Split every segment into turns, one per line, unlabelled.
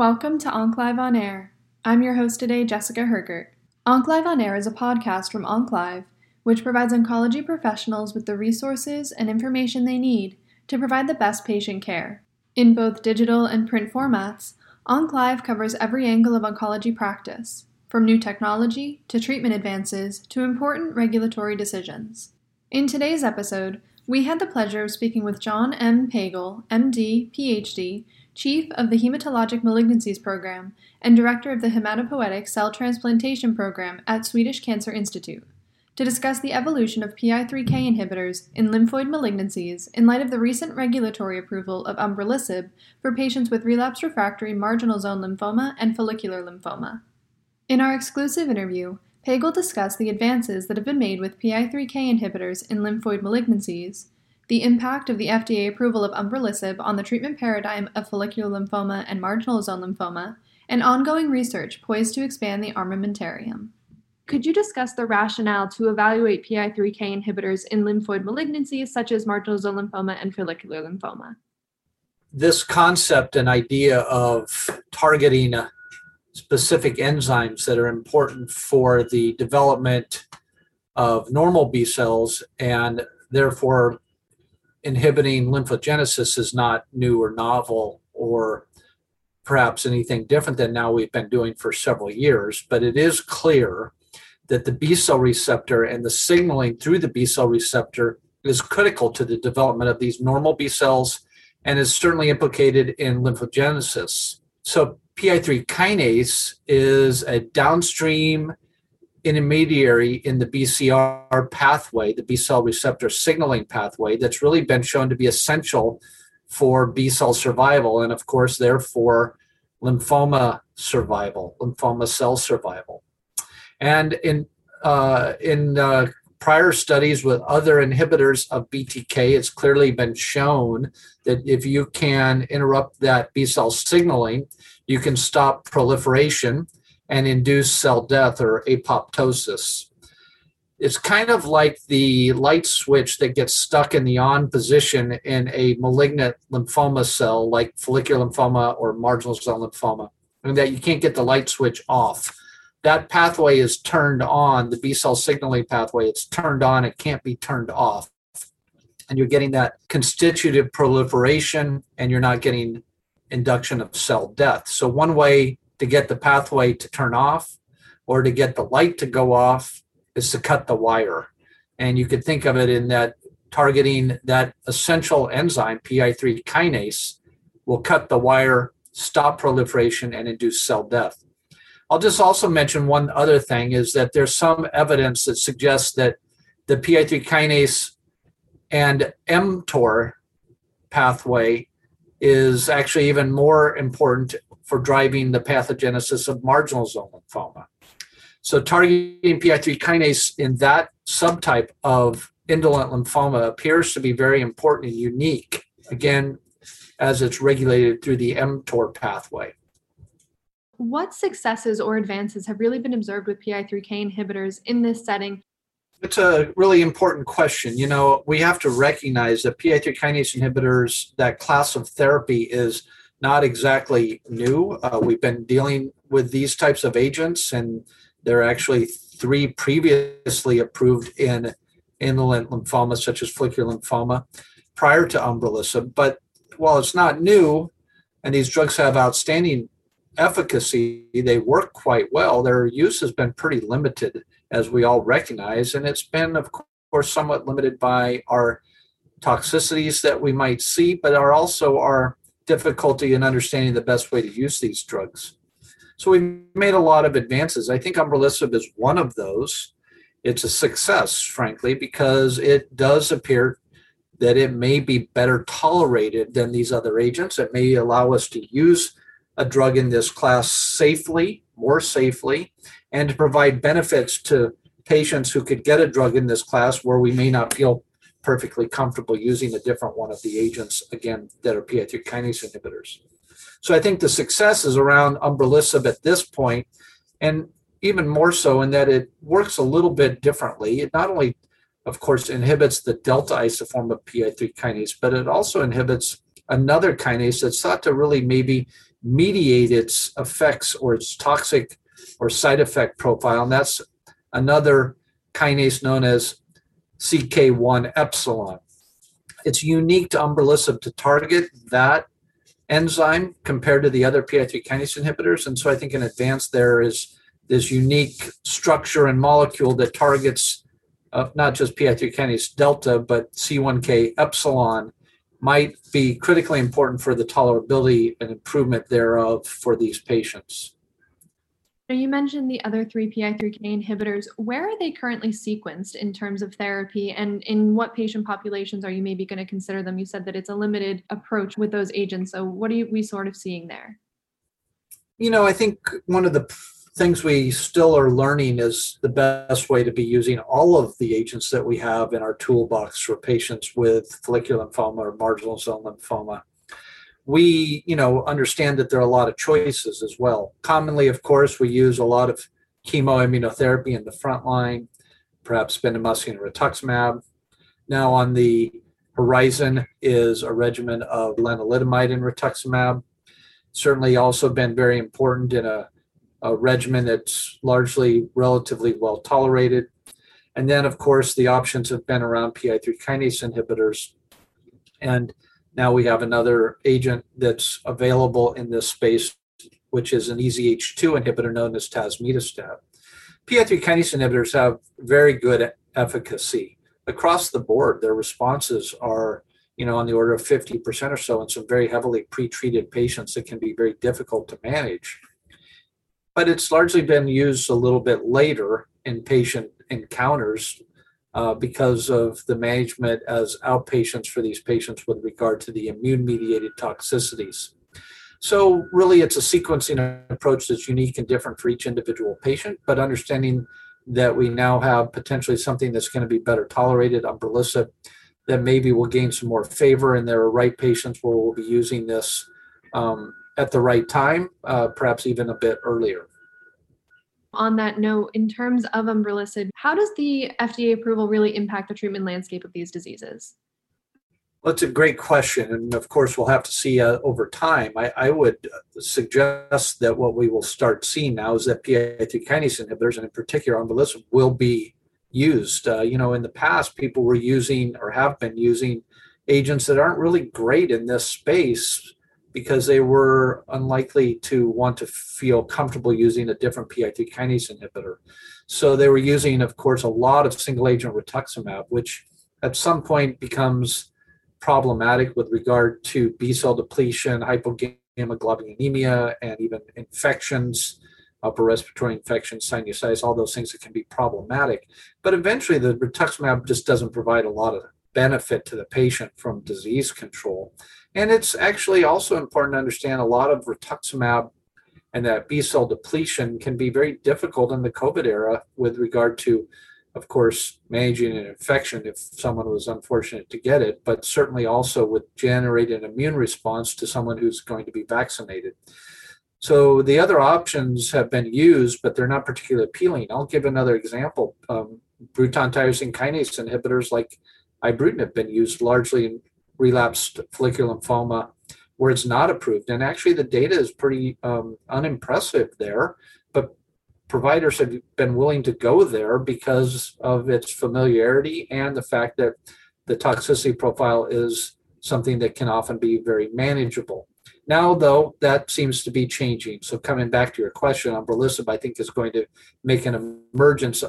Welcome to OncLive On Air. I'm your host today, Jessica Hergert. OncLive On Air is a podcast from OncLive, which provides oncology professionals with the resources and information they need to provide the best patient care. In both digital and print formats, OncLive covers every angle of oncology practice, from new technology to treatment advances to important regulatory decisions. In today's episode, we had the pleasure of speaking with John M. Pagel, MD, PhD, Chief of the Hematologic Malignancies Program and Director of the Hematopoietic Cell Transplantation Program at Swedish Cancer Institute, to discuss the evolution of PI3K inhibitors in lymphoid malignancies in light of the recent regulatory approval of umbralisib for patients with relapsed refractory marginal zone lymphoma and follicular lymphoma. In our exclusive interview, Pagel discussed the advances that have been made with PI3K inhibitors in lymphoid malignancies, the impact of the FDA approval of umbralisib on the treatment paradigm of follicular lymphoma and marginal zone lymphoma, and ongoing research poised to expand the armamentarium. Could you discuss the rationale to evaluate PI3K inhibitors in lymphoid malignancies such as marginal zone lymphoma and follicular lymphoma?
This concept and idea of targeting specific enzymes that are important for the development of normal B cells and therefore inhibiting lymphogenesis is not new or novel or perhaps anything different than now we've been doing for several years, but it is clear that the B cell receptor and the signaling through the B cell receptor is critical to the development of these normal B cells and is certainly implicated in lymphogenesis. So PI3 kinase is a downstream intermediary in the BCR pathway, the B cell receptor signaling pathway, that's really been shown to be essential for B cell survival and, of course, therefore, lymphoma survival, lymphoma cell survival. And in prior studies with other inhibitors of BTK, it's clearly been shown that if you can interrupt that B cell signaling, you can stop proliferation and induce cell death or apoptosis. It's kind of like the light switch that gets stuck in the on position in a malignant lymphoma cell like follicular lymphoma or marginal zone lymphoma, and that you can't get the light switch off. That pathway is turned on, the B cell signaling pathway, it's turned on, it can't be turned off. And you're getting that constitutive proliferation and you're not getting induction of cell death. So one way to get the pathway to turn off or to get the light to go off is to cut the wire. And you could think of it in that targeting that essential enzyme, PI3 kinase, will cut the wire, stop proliferation, and induce cell death. I'll just also mention one other thing is that there's some evidence that suggests that the PI3 kinase and mTOR pathway is actually even more important for driving the pathogenesis of marginal zone lymphoma. So targeting PI3 kinase in that subtype of indolent lymphoma appears to be very important and unique, again, as it's regulated through the mTOR pathway.
What successes or advances have really been observed with PI3K inhibitors in this setting?
It's a really important question. You know, we have to recognize that PI3 kinase inhibitors, that class of therapy is not exactly new. We've been dealing with these types of agents, and there are actually 3 previously approved in indolent lymphoma, such as follicular lymphoma, prior to umbralisib. But while it's not new, and these drugs have outstanding efficacy, they work quite well, their use has been pretty limited, as we all recognize, and it's been, of course, somewhat limited by our toxicities that we might see, but also our difficulty in understanding the best way to use these drugs. So we've made a lot of advances. I think umbralisib is one of those. It's a success, frankly, because it does appear that it may be better tolerated than these other agents. It may allow us to use a drug in this class safely, more safely, and to provide benefits to patients who could get a drug in this class where we may not feel perfectly comfortable using a different one of the agents, again, that are PI3 kinase inhibitors. So I think the success is around umbralisib at this point, and even more so in that it works a little bit differently. It not only, of course, inhibits the delta isoform of PI3 kinase, but it also inhibits another kinase that's thought to really maybe mediate its effects or its toxic or side effect profile. And that's another kinase known as CK1 epsilon. It's unique to umbralisib to target that enzyme compared to the other PI3 kinase inhibitors. And so I think in advance there is this unique structure and molecule that targets not just PI3 kinase delta, but C1K epsilon might be critically important for the tolerability and improvement thereof for these patients.
You mentioned the other three PI3K inhibitors. Where are they currently sequenced in terms of therapy, and in what patient populations are you maybe going to consider them? You said that it's a limited approach with those agents. So what are we sort of seeing there?
I think one of the things we still are learning is the best way to be using all of the agents that we have in our toolbox for patients with follicular lymphoma or marginal zone lymphoma. We, understand that there are a lot of choices as well. Commonly, of course, we use a lot of chemoimmunotherapy in the front line, perhaps bendamustine and rituximab. Now on the horizon is a regimen of lenalidomide and rituximab. Certainly also been very important in a regimen that's largely relatively well tolerated. And then, of course, the options have been around PI3 kinase inhibitors. And now we have another agent that's available in this space, which is an EZH2 inhibitor known as tazemetostat. PI3 kinase inhibitors have very good efficacy. Across the board, their responses are, on the order of 50% or so in some very heavily pretreated patients that can be very difficult to manage. But it's largely been used a little bit later in patient encounters because of the management as outpatients for these patients with regard to the immune-mediated toxicities. So really it's a sequencing approach that's unique and different for each individual patient, but understanding that we now have potentially something that's going to be better tolerated, umbralisib, that maybe will gain some more favor, and there are right patients where we'll be using this at the right time, perhaps even a bit earlier.
On that note, in terms of umbralisib, how does the FDA approval really impact the treatment landscape of these diseases?
Well, it's a great question. And of course, we'll have to see over time. I would suggest that what we will start seeing now is that PI3 kinase inhibitors, and in particular umbralisib, will be used. In the past, people were using or have been using agents that aren't really great in this space because they were unlikely to want to feel comfortable using a different PI3 kinase inhibitor. So they were using, of course, a lot of single-agent rituximab, which at some point becomes problematic with regard to B-cell depletion, hypogammaglobulinemia, and even infections, upper respiratory infections, sinusitis, all those things that can be problematic. But eventually, the rituximab just doesn't provide a lot of benefit to the patient from disease control. And it's actually also important to understand a lot of rituximab and that B-cell depletion can be very difficult in the COVID era with regard to, of course, managing an infection if someone was unfortunate to get it, but certainly also with generating an immune response to someone who's going to be vaccinated. So the other options have been used, but they're not particularly appealing. I'll give another example. Bruton tyrosine kinase inhibitors like ibrutinib have been used largely in relapsed follicular lymphoma where it's not approved. And actually the data is pretty unimpressive there, but providers have been willing to go there because of its familiarity and the fact that the toxicity profile is something that can often be very manageable. Now, though, that seems to be changing. So coming back to your question, umbralisib, I think, is going to make an emergence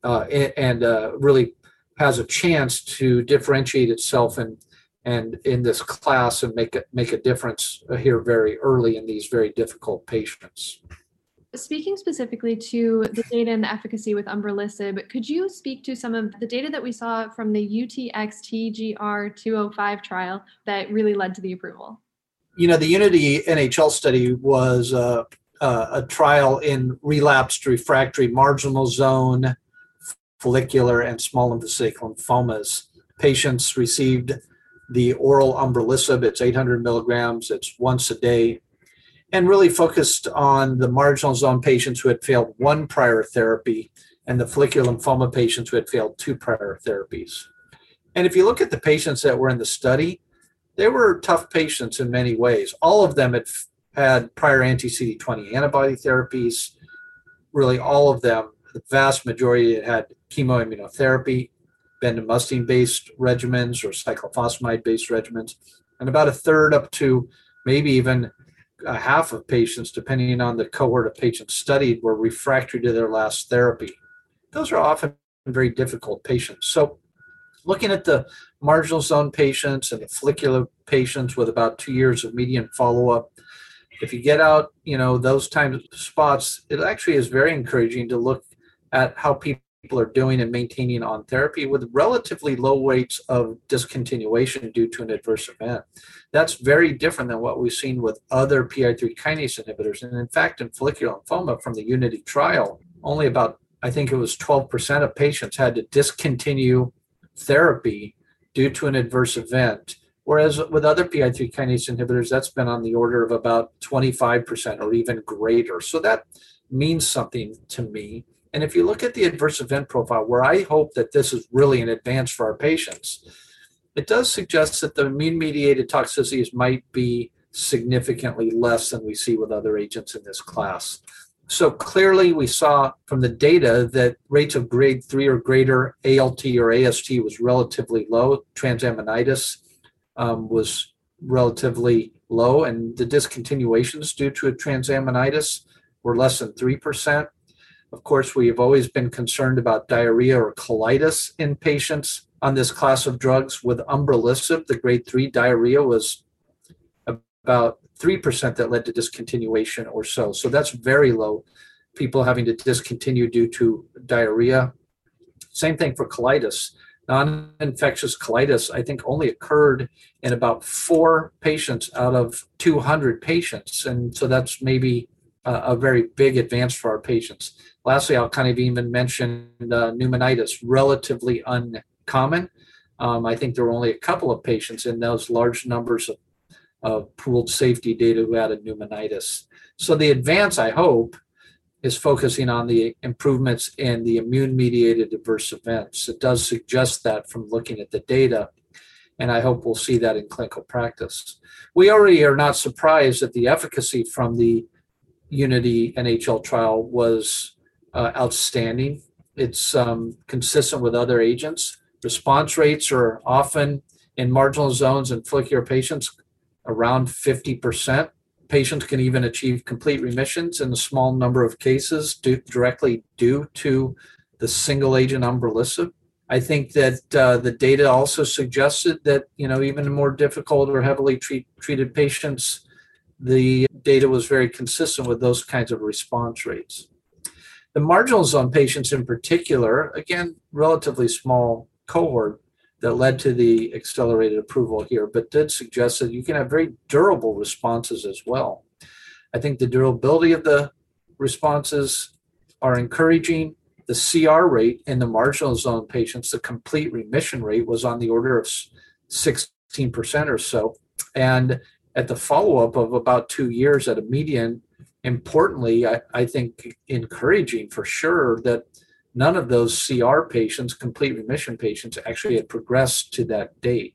and really has a chance to differentiate itself and in this class and make a difference here very early in these very difficult patients.
Speaking specifically to the data and the efficacy with umbralisib, could you speak to some of the data that we saw from the UTXTGR205 trial that really led to the approval?
The Unity NHL study was a trial in relapsed refractory marginal zone follicular and small lymphocytic lymphomas. Patients received the oral umbralisib. It's 800 milligrams. It's once a day, and really focused on the marginal zone patients who had failed one prior therapy and the follicular lymphoma patients who had failed two prior therapies. And if you look at the patients that were in the study, they were tough patients in many ways. All of them had prior anti-CD20 antibody therapies. Really all of them, the vast majority had chemoimmunotherapy, bendamustine-based regimens or cyclophosphamide-based regimens, and about a third up to maybe even a half of patients, depending on the cohort of patients studied, were refractory to their last therapy. Those are often very difficult patients. So looking at the marginal zone patients and the follicular patients with about 2 years of median follow-up, if you get out, those time spots, it actually is very encouraging to look at how people are doing and maintaining on therapy with relatively low rates of discontinuation due to an adverse event. That's very different than what we've seen with other PI3 kinase inhibitors. And in fact, in follicular lymphoma from the Unity trial, only about, I think it was 12% of patients had to discontinue therapy due to an adverse event. Whereas with other PI3 kinase inhibitors, that's been on the order of about 25% or even greater. So that means something to me. And if you look at the adverse event profile, where I hope that this is really an advance for our patients, it does suggest that the immune-mediated toxicities might be significantly less than we see with other agents in this class. So clearly we saw from the data that rates of grade 3 or greater ALT or AST was relatively low. Transaminitis was relatively low, and the discontinuations due to a transaminitis were less than 3%. Of course, we have always been concerned about diarrhea or colitis in patients on this class of drugs. With umbralisib, the grade 3 diarrhea was about 3% that led to discontinuation or so. So that's very low, people having to discontinue due to diarrhea. Same thing for colitis. Non-infectious colitis, I think, only occurred in about 4 patients out of 200 patients. And so that's maybe a very big advance for our patients. Lastly, I'll kind of even mention pneumonitis, relatively uncommon. I think there were only a couple of patients in those large numbers of pooled safety data who had a pneumonitis. So the advance, I hope, is focusing on the improvements in the immune-mediated adverse events. It does suggest that from looking at the data, and I hope we'll see that in clinical practice. We already are not surprised that the efficacy from the Unity NHL trial was outstanding. It's consistent with other agents. Response rates are often in marginal zones and follicular patients around 50%. Patients can even achieve complete remissions in a small number of cases directly due to the single agent umbralisib. I think that the data also suggested that, even in more difficult or heavily treated patients, the data was very consistent with those kinds of response rates. The marginal zone patients in particular, again, relatively small cohort that led to the accelerated approval here, but did suggest that you can have very durable responses as well. I think the durability of the responses are encouraging. The CR rate in the marginal zone patients, the complete remission rate, was on the order of 16% or so. And at the follow-up of about 2 years at a median, importantly, I think encouraging for sure that none of those CR patients, complete remission patients, actually had progressed to that date.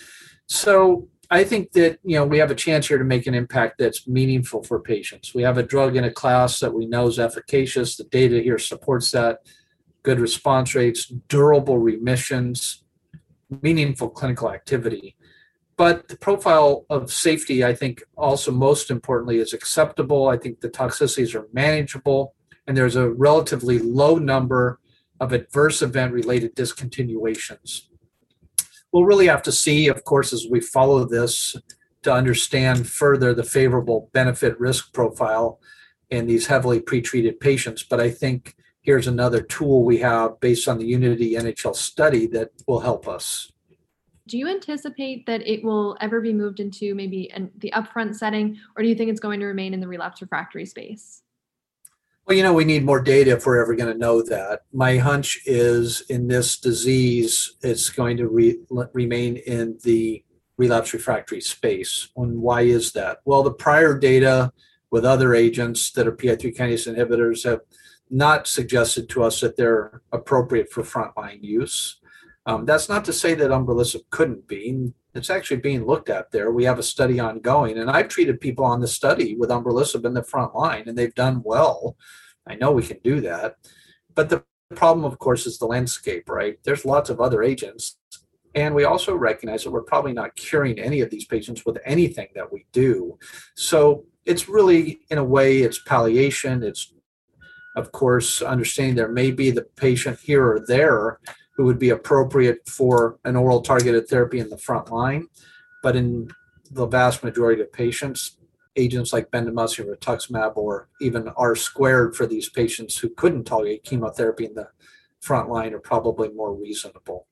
So I think that, we have a chance here to make an impact that's meaningful for patients. We have a drug in a class that we know is efficacious. The data here supports that. Good response rates, durable remissions, meaningful clinical activity. But the profile of safety, I think, also most importantly, is acceptable. I think the toxicities are manageable, and there's a relatively low number of adverse event-related discontinuations. We'll really have to see, of course, as we follow this to understand further the favorable benefit-risk profile in these heavily pretreated patients. But I think here's another tool we have based on the Unity NHL study that will help us.
Do you anticipate that it will ever be moved into maybe the upfront setting, or do you think it's going to remain in the relapse refractory space?
Well, we need more data if we're ever going to know that. My hunch is in this disease, it's going to remain in the relapse refractory space. And why is that? Well, the prior data with other agents that are PI3 kinase inhibitors have not suggested to us that they're appropriate for frontline use. That's not to say that umbralisib couldn't be. It's actually being looked at there. We have a study ongoing, and I've treated people on the study with umbralisib in the front line, and they've done well. I know we can do that. But the problem, of course, is the landscape, right? There's lots of other agents. And we also recognize that we're probably not curing any of these patients with anything that we do. So it's really, in a way, it's palliation. It's, of course, understanding there may be the patient here or there who would be appropriate for an oral targeted therapy in the front line. But in the vast majority of patients, agents like bendamustine, rituximab, or even R-squared for these patients who couldn't tolerate chemotherapy in the front line are probably more reasonable.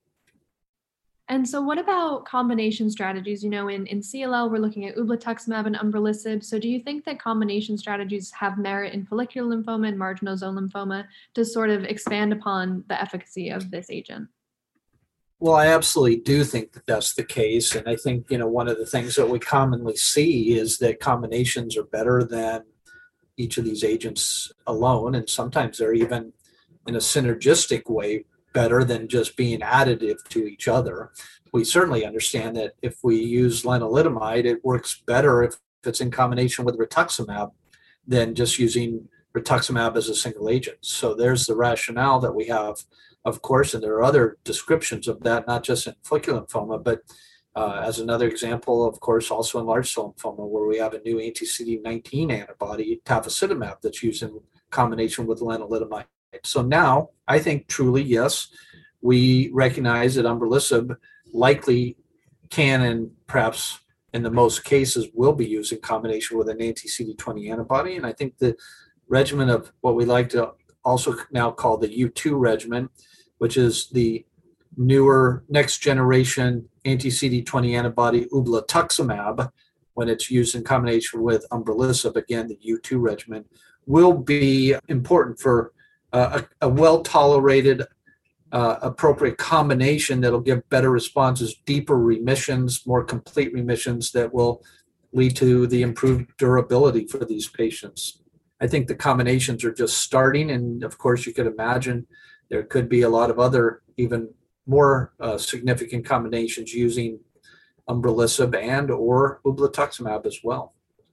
And so what about combination strategies? In CLL, we're looking at ublituximab and umbralisib. So do you think that combination strategies have merit in follicular lymphoma and marginal zone lymphoma to sort of expand upon the efficacy of this agent?
Well, I absolutely do think that that's the case. And I think, one of the things that we commonly see is that combinations are better than each of these agents alone. And sometimes they're even in a synergistic way better than just being additive to each other. We certainly understand that if we use lenalidomide, it works better if it's in combination with rituximab than just using rituximab as a single agent. So there's the rationale that we have, of course, and there are other descriptions of that, not just in follicular lymphoma, but as another example, of course, also in large cell lymphoma, where we have a new anti-CD19 antibody, tafasitamab, that's used in combination with lenalidomide. So now, I think truly, yes, we recognize that umbralisib likely can, and perhaps in the most cases will be used in combination with an anti-CD20 antibody. And I think the regimen of what we like to also now call the U2 regimen, which is the newer next generation anti-CD20 antibody ublituximab, when it's used in combination with umbralisib, again, the U2 regimen, will be important for a well-tolerated, appropriate combination that'll give better responses, deeper remissions, more complete remissions that will lead to the improved durability for these patients. I think the combinations are just starting, and of course you could imagine there could be a lot of other even more significant combinations using umbralisib and or ublituximab as well.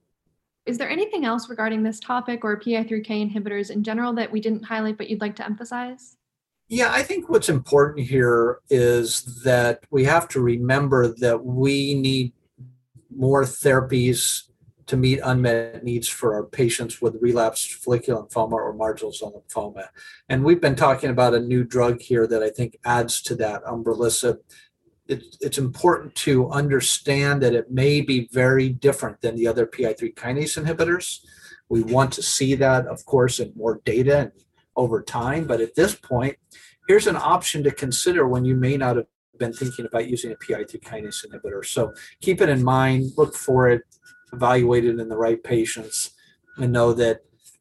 Is there anything else regarding this topic or PI3K inhibitors in general that we didn't highlight but you'd like to emphasize?
Yeah, I think what's important here is that we have to remember that we need more therapies to meet unmet needs for our patients with relapsed follicular lymphoma or marginal zone lymphoma. And we've been talking about a new drug here that I think adds to that, umbralisib. It's important to understand that it may be very different than the other PI3 kinase inhibitors. We want to see that, of course, in more data and over time. But at this point, here's an option to consider when you may not have been thinking about using a PI3 kinase inhibitor. So keep it in mind, look for it, evaluate it in the right patients, and know that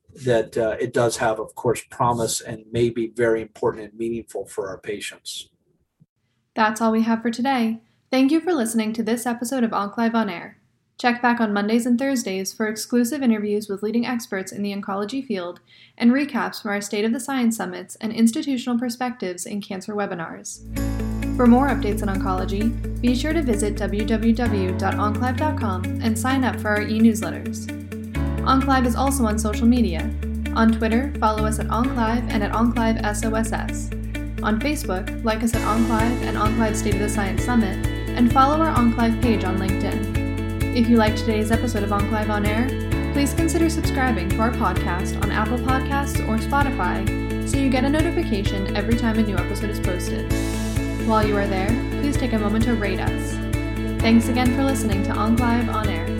it does have, of course, promise and may be very important and meaningful for our patients.
That's all we have for today. Thank you for listening to this episode of OncLive On Air. Check back on Mondays and Thursdays for exclusive interviews with leading experts in the oncology field and recaps from our State of the Science Summits and institutional perspectives in cancer webinars. For more updates on oncology, be sure to visit www.onclive.com and sign up for our e-newsletters. OncLive is also on social media. On Twitter, follow us at OncLive and at OncLiveSOSS. On Facebook, like us at OncLive and OncLive State of the Science Summit, and follow our OncLive page on LinkedIn. If you liked today's episode of OncLive On Air, please consider subscribing to our podcast on Apple Podcasts or Spotify so you get a notification every time a new episode is posted. While you are there, please take a moment to rate us. Thanks again for listening to OncLive On Air.